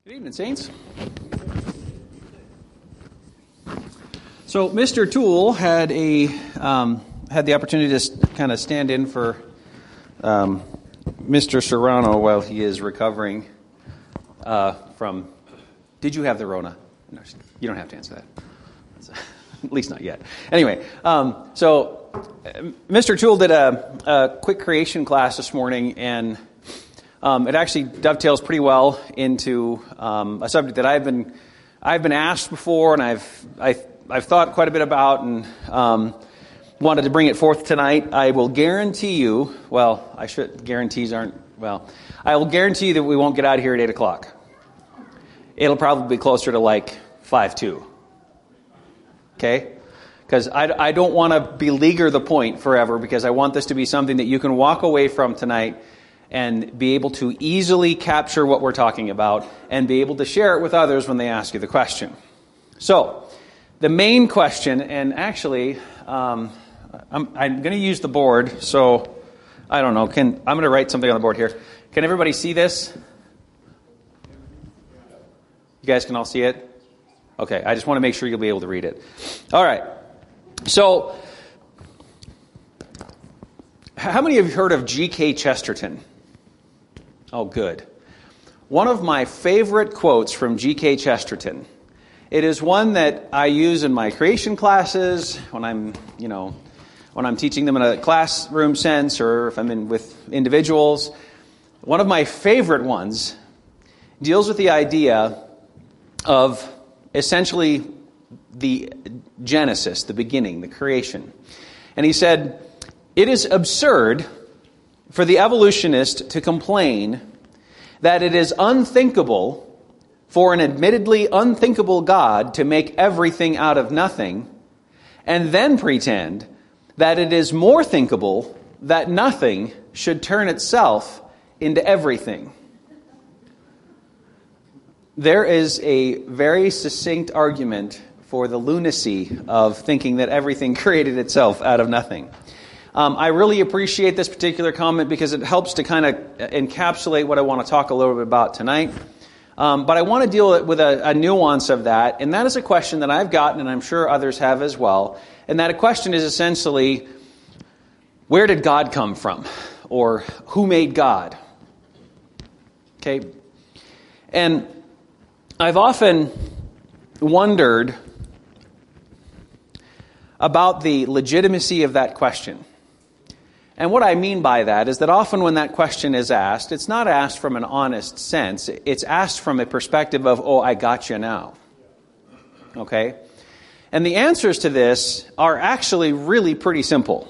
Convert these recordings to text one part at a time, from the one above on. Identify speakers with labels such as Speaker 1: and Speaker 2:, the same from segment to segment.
Speaker 1: Good evening, Saints. So, Mr. Toole had the opportunity to kind of stand in for Mr. Serrano while he is recovering from. Did you have the Rona? No, you don't have to answer that. At least not yet. Anyway, so Mr. Toole did a quick creation class this morning, and it actually dovetails pretty well into a subject that I've been asked before, and I've thought quite a bit about, and wanted to bring it forth tonight. I will guarantee you. Well, guarantees aren't. Well, I will guarantee you that we won't get out of here at 8:00. It'll probably be closer to like 5:02. Okay? Because I don't want to beleaguer the point forever, because I want this to be something that you can walk away from tonight and be able to easily capture what we're talking about and be able to share it with others when they ask you the question. So, the main question, and actually, I'm going to use the board, so I don't know. I'm going to write something on the board here. Can everybody see this? You guys can all see it? Okay, I just want to make sure you'll be able to read it. All right. So, how many of you heard of G.K. Chesterton? Oh, good. One of my favorite quotes from G.K. Chesterton. It is one that I use in my creation classes when I'm teaching them in a classroom sense, or if I'm in with individuals. One of my favorite ones deals with the idea of essentially the Genesis, the beginning, the creation. And he said, "It is absurd for the evolutionist to complain that it is unthinkable for an admittedly unthinkable God to make everything out of nothing, and then pretend that it is more thinkable that nothing should turn itself into everything." There is a very succinct argument for the lunacy of thinking that everything created itself out of nothing. I really appreciate this particular comment because it helps to kind of encapsulate what I want to talk a little bit about tonight. But I want to deal with a nuance of that, and that is a question that I've gotten, and I'm sure others have as well. And that question is essentially, where did God come from? Or who made God? Okay? And I've often wondered about the legitimacy of that question. And what I mean by that is that often when that question is asked, it's not asked from an honest sense. It's asked from a perspective of, oh, I got you now. Okay? And the answers to this are actually really pretty simple.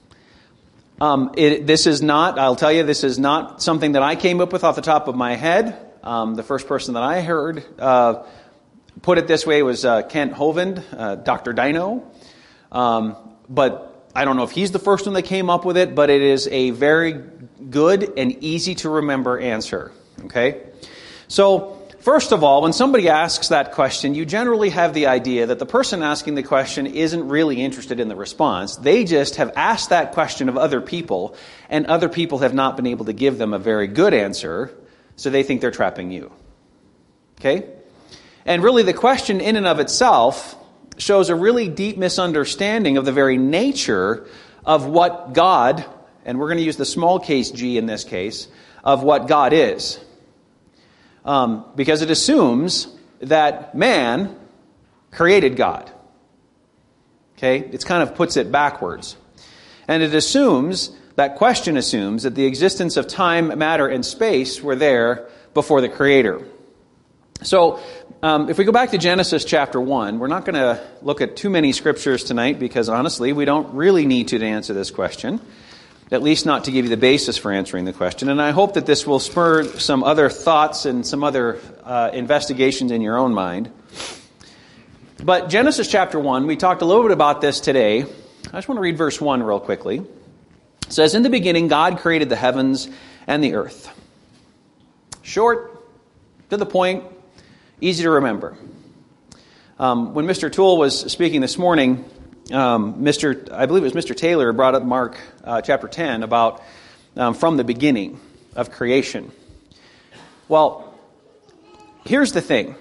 Speaker 1: This is not something that I came up with off the top of my head. The first person that I heard put it this way was Kent Hovind, Dr. Dino. But I don't know if he's the first one that came up with it, but it is a very good and easy to remember answer. Okay? So, first of all, when somebody asks that question, you generally have the idea that the person asking the question isn't really interested in the response. They just have asked that question of other people, and other people have not been able to give them a very good answer, so they think they're trapping you. Okay? And really, the question in and of itself shows a really deep misunderstanding of the very nature of what God, and we're going to use the small case G in this case, of what God is. Because it assumes that man created God. Okay? It kind of puts it backwards. And that question assumes that the existence of time, matter, and space were there before the Creator. So, if we go back to Genesis chapter 1, we're not going to look at too many scriptures tonight because, honestly, we don't really need to answer this question, at least not to give you the basis for answering the question. And I hope that this will spur some other thoughts and some other investigations in your own mind. But Genesis chapter 1, we talked a little bit about this today. I just want to read verse 1 real quickly. It says, "In the beginning, God created the heavens and the earth." Short, to the point, easy to remember. When Mr. Toole was speaking this morning, I believe it was Mr. Taylor brought up Mark chapter 10 about from the beginning of creation. Well, here's the thing.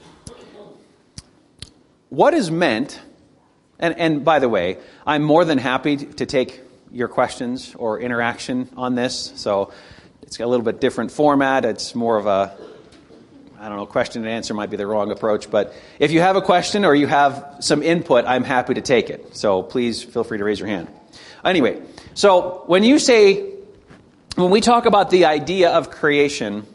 Speaker 1: What is meant, and by the way, I'm more than happy to take your questions or interaction on this. So it's got a little bit different format. It's more of a, question and answer might be the wrong approach. But if you have a question or you have some input, I'm happy to take it. So please feel free to raise your hand. Anyway, so when we talk about the idea of creation,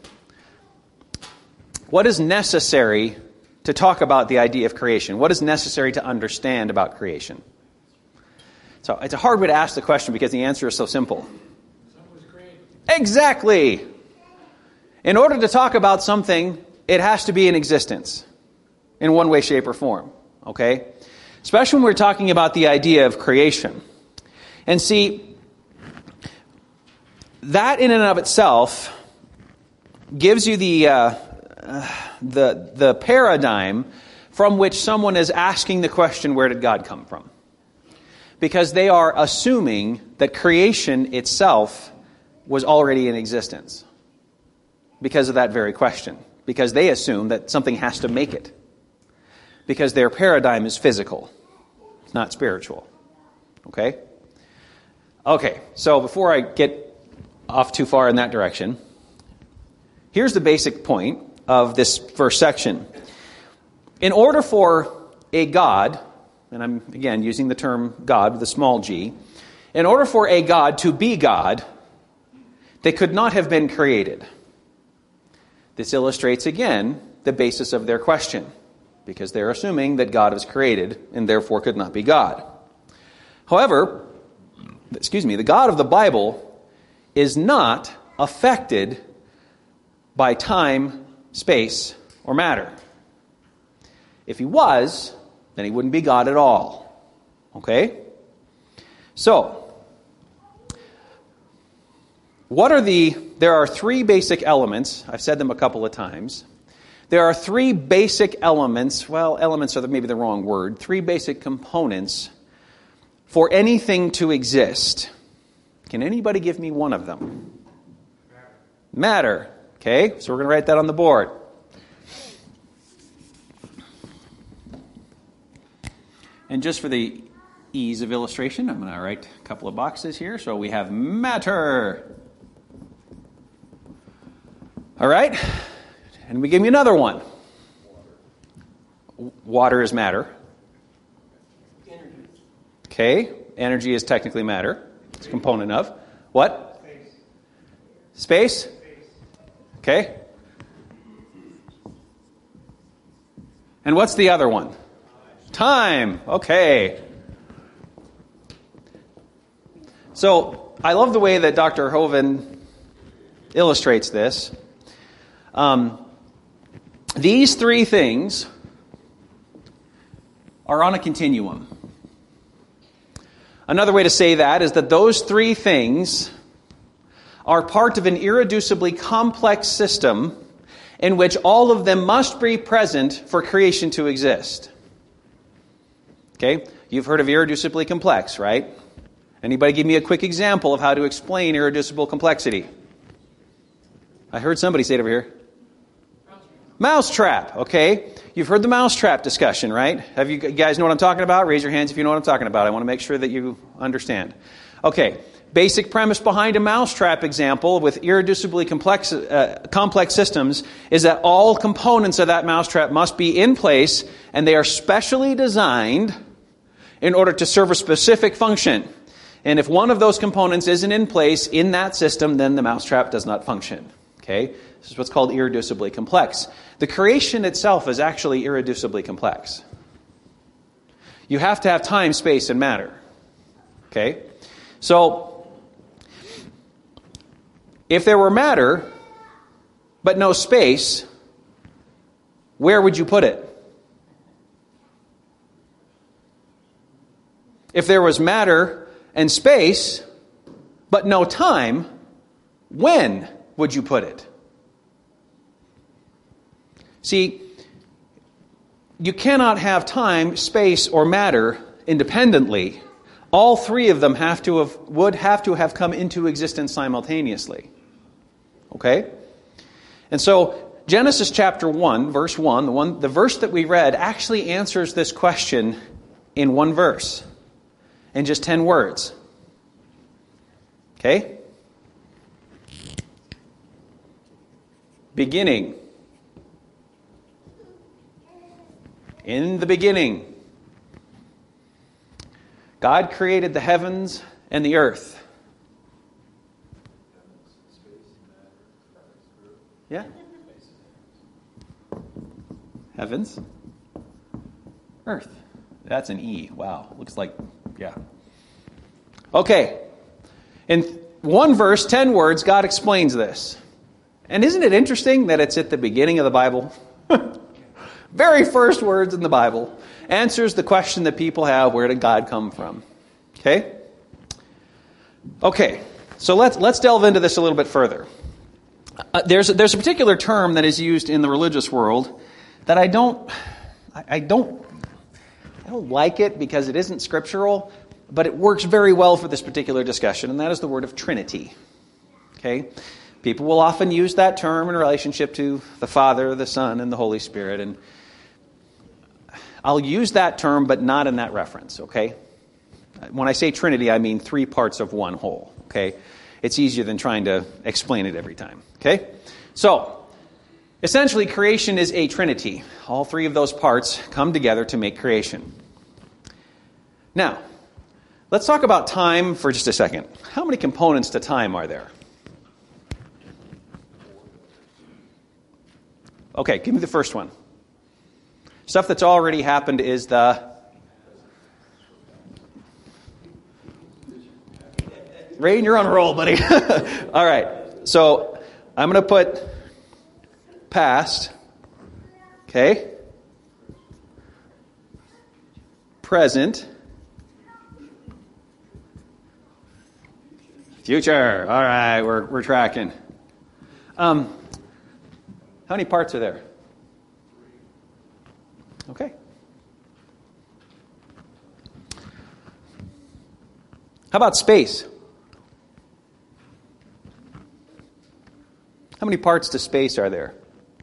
Speaker 1: what is necessary to talk about the idea of creation? What is necessary to understand about creation? So it's a hard way to ask the question because the answer is so simple.
Speaker 2: Something was created.
Speaker 1: Exactly. In order to talk about something, it has to be in existence in one way, shape, or form. Okay? Especially when we're talking about the idea of creation. And see, that in and of itself gives you the paradigm from which someone is asking the question, where did God come from? Because they are assuming that creation itself was already in existence. Because of that very question. Because they assume that something has to make it. Because their paradigm is physical. It's not spiritual. Okay? Okay, so before I get off too far in that direction, here's the basic point of this first section. In order for a God, and I'm again using the term God with a small g, in order for a God to be God, they could not have been created. This illustrates again the basis of their question, because they're assuming that God was created and therefore could not be God. However, the God of the Bible is not affected by time, space, or matter. If he was, then he wouldn't be God at all. Okay? So, there are three basic elements. I've said them a couple of times. There are three basic elements. Well, elements are maybe the wrong word. Three basic components for anything to exist. Can anybody give me one of them? Matter. Okay, so we're going to write that on the board. And just for the ease of illustration, I'm going to write a couple of boxes here. So we have matter. All right, and we give me another one. Water is matter. Okay, energy is technically matter. It's a component of. What? Space? Okay. And what's the other one? Time. Okay. So, I love the way that Dr. Hovind illustrates this. These three things are on a continuum. Another way to say that is that those three things are part of an irreducibly complex system in which all of them must be present for creation to exist. Okay? You've heard of irreducibly complex, right? Anybody give me a quick example of how to explain irreducible complexity? I heard somebody say it over here. Mousetrap, okay? You've heard the mousetrap discussion, right? Have you guys know what I'm talking about? Raise your hands if you know what I'm talking about. I want to make sure that you understand. Okay, basic premise behind a mousetrap example with irreducibly complex systems is that all components of that mousetrap must be in place, and they are specially designed in order to serve a specific function. And if one of those components isn't in place in that system, then the mousetrap does not function. Okay? This is what's called irreducibly complex. The creation itself is actually irreducibly complex. You have to have time, space, and matter. Okay? So, if there were matter, but no space, where would you put it? If there was matter and space, but no time, when would you put it? See, you cannot have time, space, or matter independently. All three of them would have to have come into existence simultaneously. Okay? And so, Genesis chapter 1, verse 1, the verse that we read actually answers this question in one verse, in just 10 words. Okay? Beginning. In the beginning, God created the heavens and the earth. Yeah? Heavens, earth. That's an E. Wow. Looks like, yeah. Okay. In one verse, 10 words, God explains this. And isn't it interesting that it's at the beginning of the Bible? Very first words in the Bible answers the question that people have, where did God come from? Okay? Okay. So let's delve into this a little bit further. There's a particular term that is used in the religious world that I don't like it because it isn't scriptural, but it works very well for this particular discussion, and that is the word of Trinity. Okay? People will often use that term in relationship to the Father, the Son, and the Holy Spirit, and I'll use that term, but not in that reference, okay? When I say Trinity, I mean 3 parts of one whole, okay? It's easier than trying to explain it every time, okay? So, essentially, creation is a trinity. All 3 of those parts come together to make creation. Now, let's talk about time for just a second. How many components to time are there? Okay, give me the first one. Stuff that's already happened is the... Rain, you're on a roll, buddy. All right, so I'm going to put past, okay, present, future. All right, we're tracking. How many parts are there? Okay. How about space? How many parts to space are there?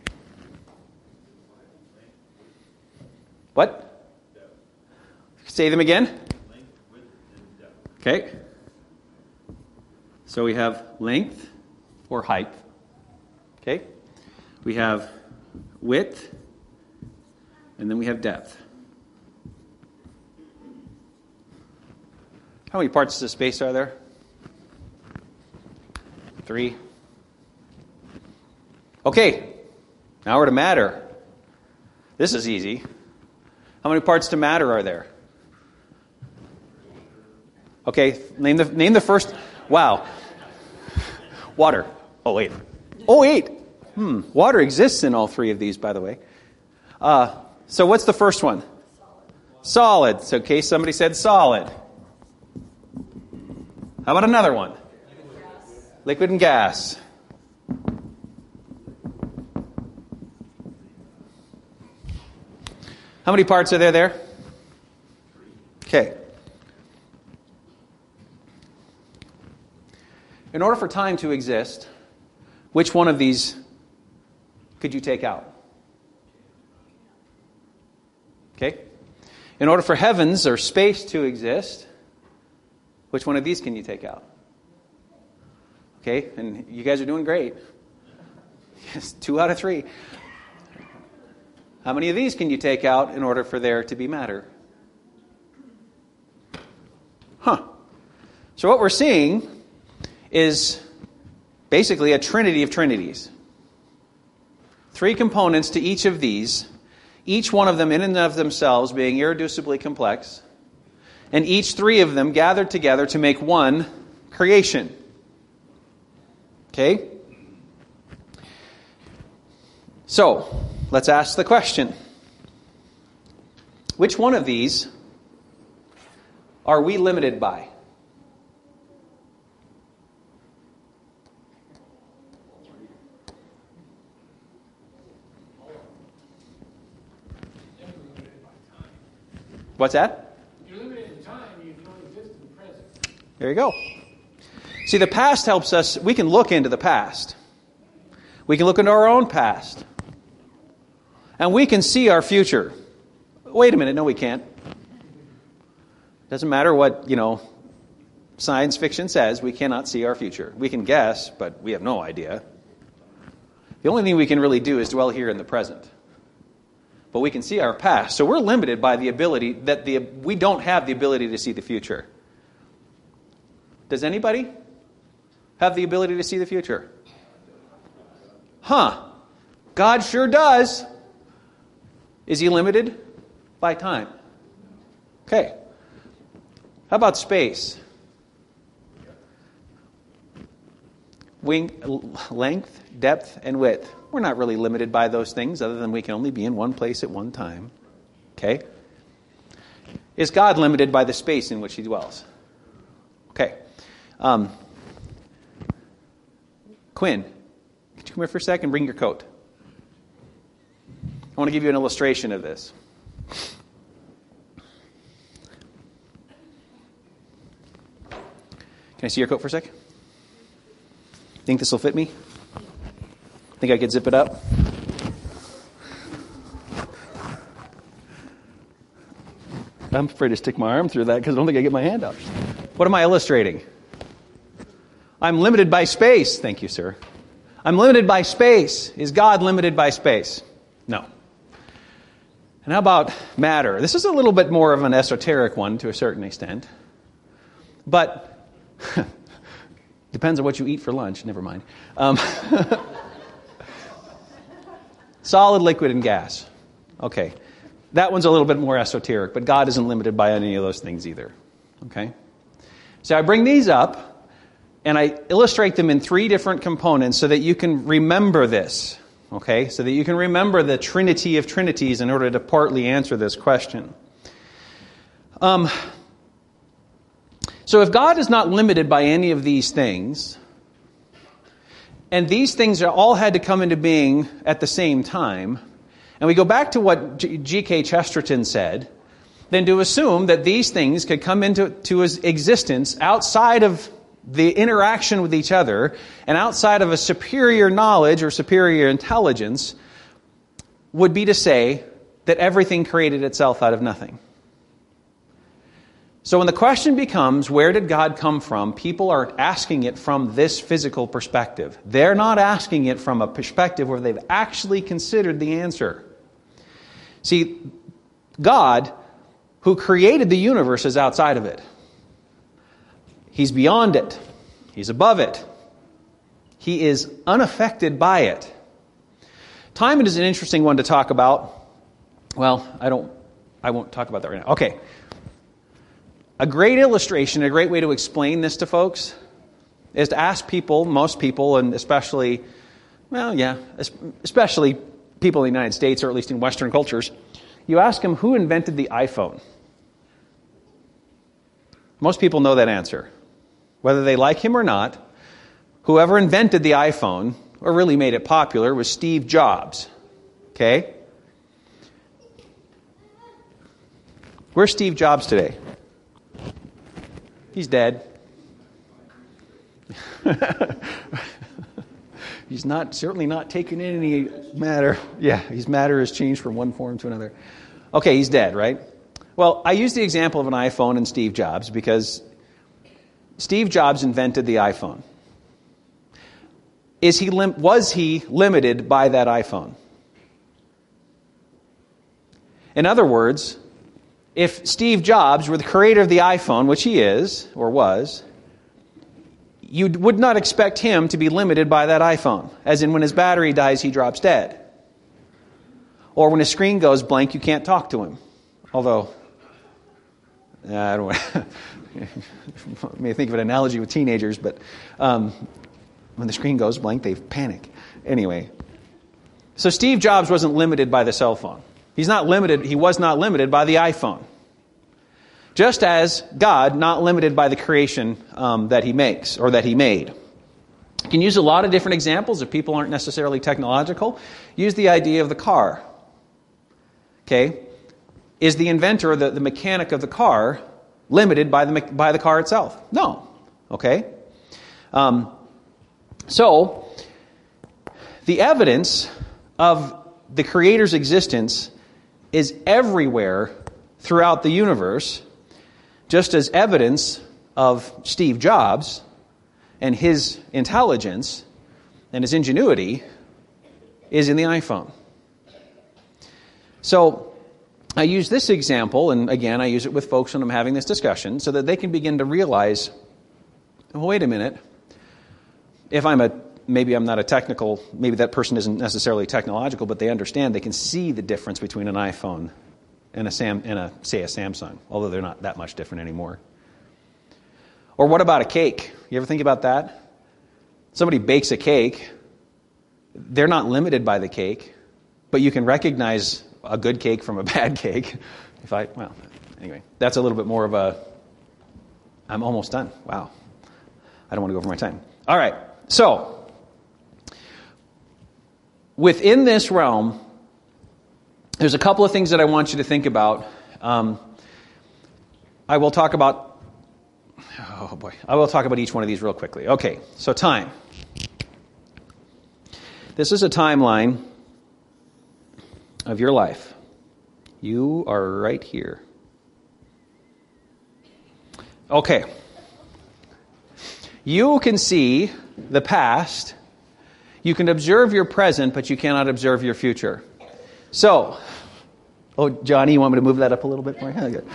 Speaker 1: What? Say them again.
Speaker 2: Length, width, and depth.
Speaker 1: Okay. So we have length or height. Okay. We have width, and then we have depth. How many parts to space are there? 3. Okay, now we're to matter. This is easy. How many parts to matter are there? Okay, name the first. Wow. Water. Oh, wait. Oh, 8. Water exists in all 3 of these, by the way. So what's the first one? Solid. So in case somebody said solid. How about another one? Liquid and gas. How many parts are there? Okay. In order for time to exist, which one of these could you take out? Okay. In order for heavens or space to exist, which one of these can you take out? Okay, and you guys are doing great. Yes, 2 out of 3. How many of these can you take out in order for there to be matter? So what we're seeing is basically a trinity of trinities. 3 components to each of these, each one of them in and of themselves being irreducibly complex, and each 3 of them gathered together to make one creation. Okay? So, let's ask the question. Which one of these are we limited by? What's that?
Speaker 3: You're limited in time, you can only exist in the present.
Speaker 1: There you go. See, the past helps us. We can look into the past. We can look into our own past. And we can see our future. Wait a minute, no we can't. Doesn't matter what, science fiction says, we cannot see our future. We can guess, but we have no idea. The only thing we can really do is dwell here in the present. But we can see our past. So we're limited by the ability we don't have the ability to see the future. Does anybody have the ability to see the future? God sure does. Is he limited by time? Okay. How about space? Length, depth, and width. We're not really limited by those things other than we can only be in one place at one time. Okay? Is God limited by the space in which he dwells? Okay. Quinn, could you come here for a second and bring your coat? I want to give you an illustration of this. Can I see your coat for a second? Think this will fit me? Think I could zip it up? I'm afraid to stick my arm through that because I don't think I get my hand out. What am I illustrating? I'm limited by space. Thank you, sir. I'm limited by space. Is God limited by space? No. And how about matter? This is a little bit more of an esoteric one to a certain extent. But depends on what you eat for lunch. Never mind. Solid, liquid, and gas. Okay. That one's a little bit more esoteric, but God isn't limited by any of those things either. Okay? So I bring these up, and I illustrate them in three different components so that you can remember this. Okay? So that you can remember the Trinity of Trinities in order to partly answer this question. So if God is not limited by any of these things, and these things are all had to come into being at the same time, and we go back to what G.K. Chesterton said, then to assume that these things could come into existence outside of the interaction with each other and outside of a superior knowledge or superior intelligence would be to say that everything created itself out of nothing. So when the question becomes, where did God come from? People are asking it from this physical perspective. They're not asking it from a perspective where they've actually considered the answer. See, God, who created the universe, is outside of it. He's beyond it. He's above it. He is unaffected by it. Time is an interesting one to talk about. Well, I won't talk about that right now. Okay. A great illustration, a great way to explain this to folks is to ask people, most people, and especially people in the United States, or at least in Western cultures, you ask them who invented the iPhone. Most people know that answer. Whether they like him or not, whoever invented the iPhone, or really made it popular, was Steve Jobs. Okay? Where's Steve Jobs today? He's dead. He's certainly not taking in any matter. Yeah, his matter has changed from one form to another. Okay, he's dead, right? Well, I use the example of an iPhone and Steve Jobs because Steve Jobs invented the iPhone. Was he limited by that iPhone? In other words, if Steve Jobs were the creator of the iPhone, which he is, or was, you would not expect him to be limited by that iPhone. As in, when his battery dies, he drops dead. Or when his screen goes blank, you can't talk to him. Although, I don't I may think of an analogy with teenagers, but when the screen goes blank, they panic. Anyway, so Steve Jobs wasn't limited by the cell phone. He was not limited by the iPhone. Just as God, not limited by the creation that he makes, or that he made. You can use a lot of different examples if people aren't necessarily technological. Use the idea of the car. Okay? Is the inventor, the mechanic of the car, limited by the car itself? No. Okay? So, the evidence of the Creator's existence is everywhere throughout the universe, just as evidence of Steve Jobs and his intelligence and his ingenuity is in the iPhone. So I use this example, and again, I use it with folks when I'm having this discussion, so that they can begin to realize, well, wait a minute, if maybe I'm not a technical, maybe that person isn't necessarily technological, but they understand, they can see the difference between an iPhone and say a Samsung, although they're not that much different anymore. Or what about a cake? You ever think about that? Somebody bakes a cake, they're not limited by the cake, but you can recognize a good cake from a bad cake. Anyway, that's a little bit more of a, I'm almost done. Wow. I don't want to go over my time. All right. So, within this realm, there's a couple of things that I want you to think about. I will talk about each one of these real quickly. Okay, so time. This is a timeline of your life. You are right here. Okay. You can see the past. You can observe your present, but you cannot observe your future. So, Johnny, you want me to move that up a little bit more? Yeah, good.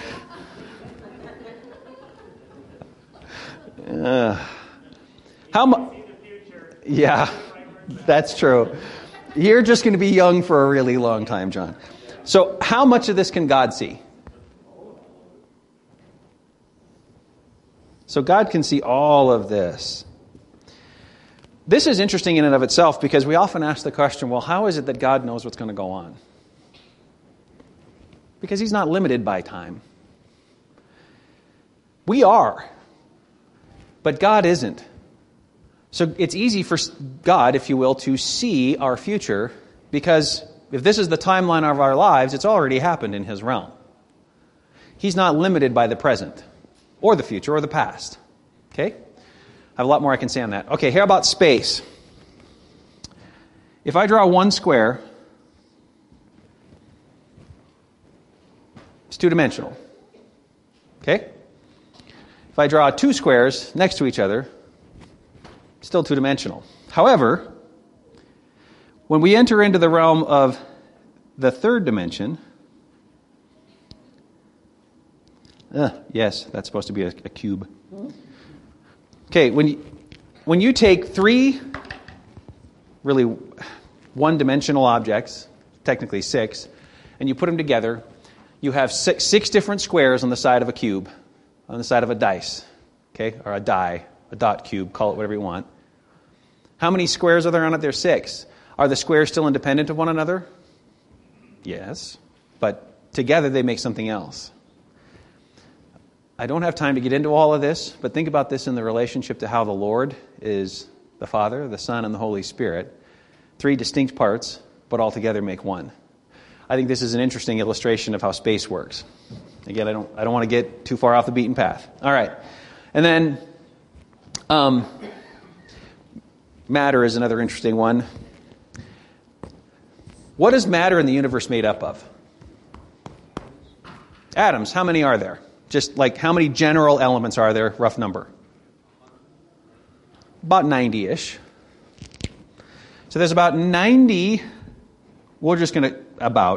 Speaker 1: Yeah, that's true. You're just going to be young for a really long time, John. So how much of this can God see? So God can see all of this. This is interesting in and of itself because we often ask the question, well, how is it that God knows what's going to go on? Because He's not limited by time. We are, but God isn't. So it's easy for God, if you will, to see our future because if this is the timeline of our lives, it's already happened in His realm. He's not limited by the present or the future or the past. Okay? I have a lot more I can say on that. Okay, how about space? If I draw one square, it's two-dimensional. Okay? If I draw two squares next to each other, still two-dimensional. However, when we enter into the realm of the third dimension, yes, that's supposed to be a cube. Okay, when you take three really one-dimensional objects, technically six, and you put them together, you have six different squares on the side of a cube, on the side of a dice, okay, or a die, a dot cube, call it whatever you want. How many squares are there on it? There's 6. Are the squares still independent of one another? Yes, but together they make something else. I don't have time to get into all of this, but think about this in the relationship to how the Lord is the Father, the Son, and the Holy Spirit. 3 distinct parts, but all together make one. I think this is an interesting illustration of how space works. Again, I don't want to get too far off the beaten path. All right. And then matter is another interesting one. What is matter in the universe made up of? Atoms. How many are there? Just like how many general elements are there? Rough number. About 90-ish. So there's about 90, we're just going to,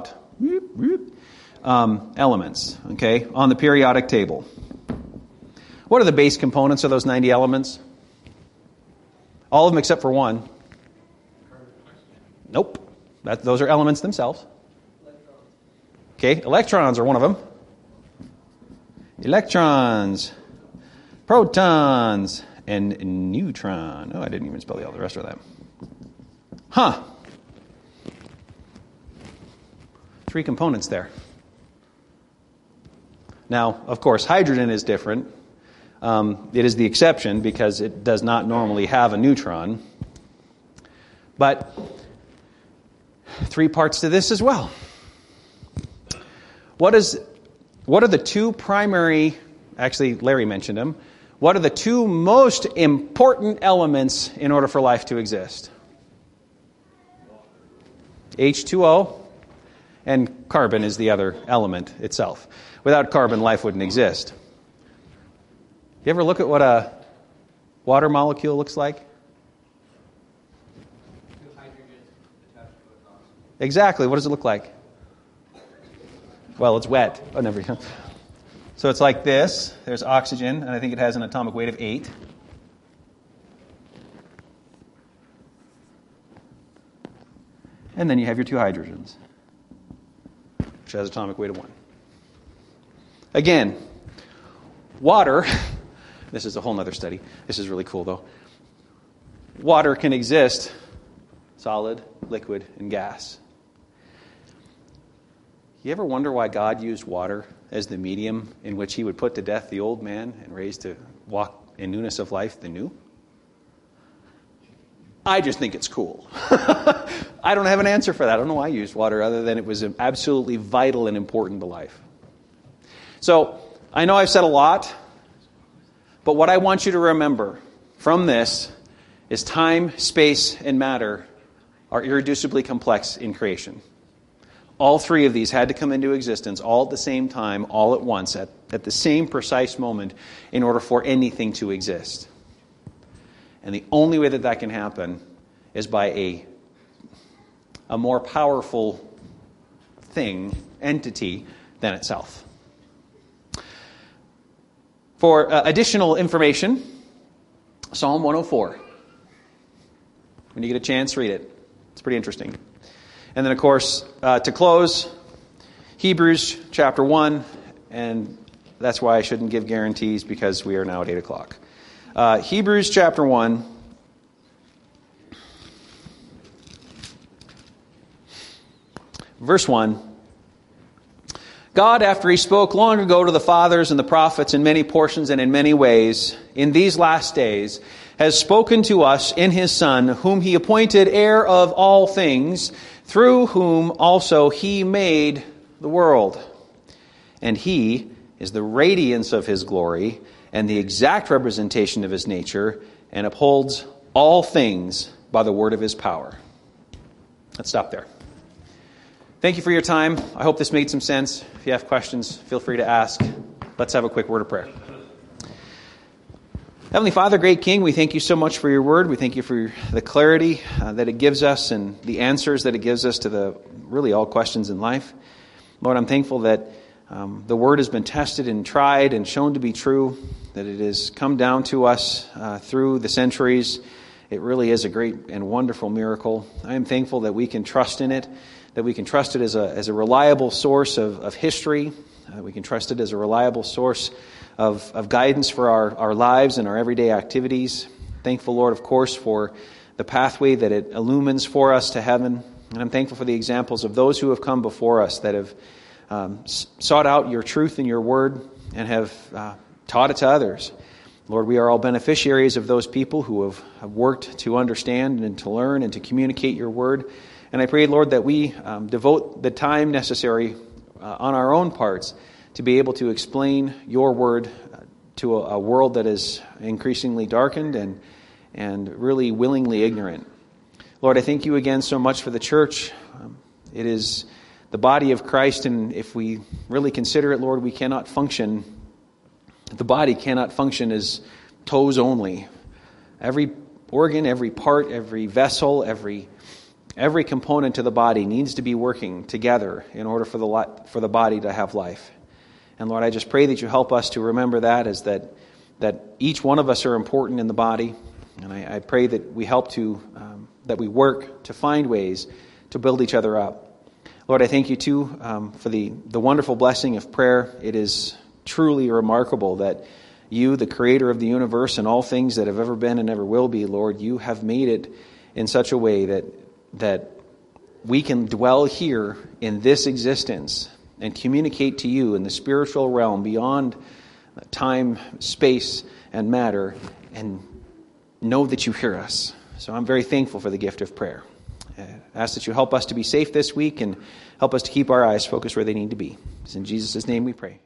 Speaker 1: elements, okay, on the periodic table. What are the base components of those 90 elements? All of them except for one. Nope. Those are elements themselves. Okay, electrons are one of them. Electrons, protons, and neutron. Oh, I didn't even spell all the rest of that. Huh. 3 components there. Now, of course, hydrogen is different. It is the exception because it does not normally have a neutron. But 3 parts to this as well. What are the 2 primary, actually Larry mentioned them, what are the 2 most important elements in order for life to exist? H2O, and carbon is the other element itself. Without carbon, life wouldn't exist. You ever look at what a water molecule looks like? Exactly. What does it look like? Well, it's wet. Oh, never mind. So it's like this. There's oxygen, and I think it has an atomic weight of 8. And then you have your 2 hydrogens, which has an atomic weight of 1. Again, water, this is a whole other study. This is really cool, though. Water can exist, solid, liquid, and gas. You ever wonder why God used water as the medium in which he would put to death the old man and raise to walk in newness of life the new? I just think it's cool. I don't have an answer for that. I don't know why I used water other than it was absolutely vital and important to life. So, I know I've said a lot, but what I want you to remember from this is time, space, and matter are irreducibly complex in creation. All 3 of these had to come into existence all at the same time, all at once, at the same precise moment in order for anything to exist. And the only way that that can happen is by a more powerful entity than itself. For additional information, Psalm 104. When you get a chance, read it. It's pretty interesting. And then, of course, to close, Hebrews chapter 1, and that's why I shouldn't give guarantees because we are now at 8 o'clock. Hebrews chapter 1, verse 1. God, after he spoke long ago to the fathers and the prophets in many portions and in many ways, in these last days, has spoken to us in his Son, whom he appointed heir of all things, through whom also he made the world. And he is the radiance of his glory and the exact representation of his nature, and upholds all things by the word of his power. Let's stop there. Thank you for your time. I hope this made some sense. If you have questions, feel free to ask. Let's have a quick word of prayer. Heavenly Father, great King, we thank you so much for your word. We thank you for the clarity that it gives us and the answers that it gives us to the really all questions in life. Lord, I'm thankful that the word has been tested and tried and shown to be true, that it has come down to us through the centuries. It really is a great and wonderful miracle. I am thankful that we can trust in it, that we can trust it as a reliable source of history, that we can trust it as a reliable source of guidance for our lives and our everyday activities. Thankful, Lord, of course, for the pathway that it illumines for us to heaven. And I'm thankful for the examples of those who have come before us that have sought out your truth in your word and have taught it to others. Lord, we are all beneficiaries of those people who have worked to understand and to learn and to communicate your word. And I pray, Lord, that we devote the time necessary on our own parts to be able to explain your word to a world that is increasingly darkened and really willingly ignorant. Lord, I thank you again so much for the church. It is the body of Christ, and if we really consider it, Lord, we cannot function. The body cannot function as toes only. Every organ, every part, every vessel, every component to the body needs to be working together in order for the body to have life. And Lord, I just pray that you help us to remember that, as that each one of us are important in the body. And I pray that we help that we work to find ways to build each other up. Lord, I thank you too for the wonderful blessing of prayer. It is truly remarkable that you, the creator of the universe and all things that have ever been and ever will be, Lord, you have made it in such a way that we can dwell here in this existence and communicate to you in the spiritual realm beyond time, space, and matter, and know that you hear us. So I'm very thankful for the gift of prayer. I ask that you help us to be safe this week and help us to keep our eyes focused where they need to be. It's in Jesus' name we pray.